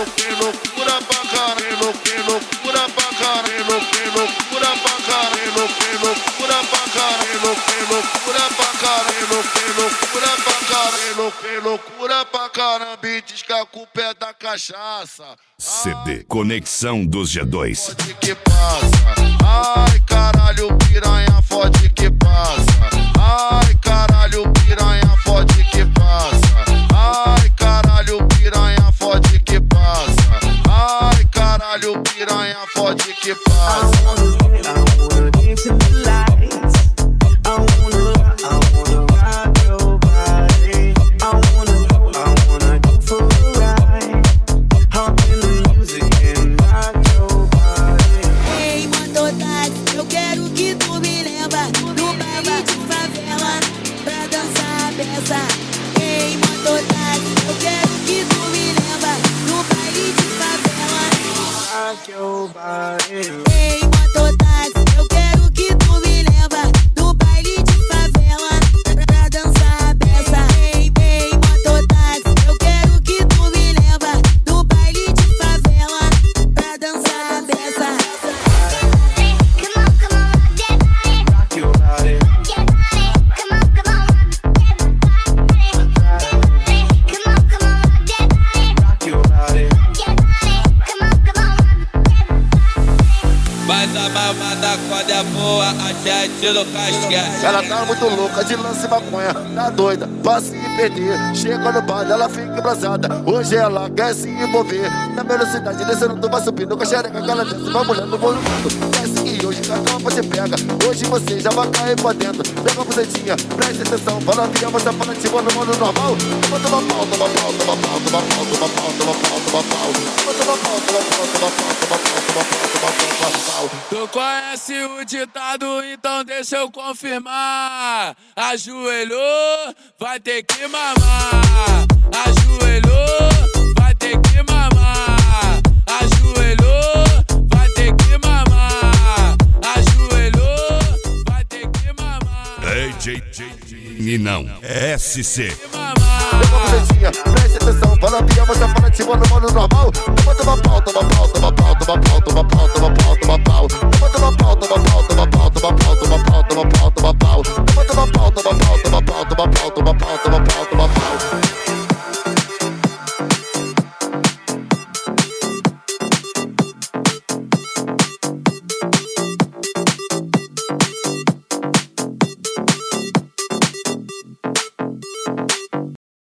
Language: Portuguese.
loucura pra caralho, que loucura pra caralho, que loucura pra caralho, que loucura pra caralho, que loucura pra caralho, que loucura pra caralho, que loucura pra caramba, e diz que a culpa é da cachaça. CD Conexão dos G2. Fode que passa, ai caralho, piranha, fode que passa, ai caralho, piranha, fode que passa, ai caralho, piranha, fode que passa, ai caralho, piranha, fode que passa. Ei, mototáxi, eu quero que tu me leva no baile de favela pra dançar a beça. Ei, mototáxi, eu quero que tu me leva no baile de favela pra dançar a beça. Come on, get body, rock your body, get body, come on, get body, come on, get body, rock your body, get body, come on. Mas a mamada quando é boa, a gente no casquete. Ela tá muito louca de lance e maconha, tá doida pra se perder. Chega no bar, ela fica embrasada. Hoje ela quer se envolver na velocidade, descendo do bar, subindo com a xereca, que ela desce, vai mulher no movimento. Desce que hoje cada uma você pega. Hoje você já vai cair pra dentro. Pega a buzetinha, presta atenção. Fala via, você fala tipo no modo normal. Toma pau, toma pau, toma pau, toma pau, toma pau, toma pau, toma pau. Toma pau, toma pau, toma pau, toma pau, toma pau, toma pau. Tu conhece o ditado, então deixa eu confirmar. Ajoelhou, vai ter que mamar. Ajoelhou, vai ter que mamar. Ajoelhou, vai ter que mamar. Ajoelhou, vai ter que mamar. DJ e não SC. Pega a buzetinha, presta atenção. Fala via, você fala tipo no modo normal. Toma pau, toma pau, toma pau, toma pau, toma pau, toma pau, toma pau. Toma pau, toma pau, toma pau, toma pau, toma pau, toma pau, toma pau. Toma pau, toma pau, toma pau, toma pau, toma pau, toma pau, toma pau.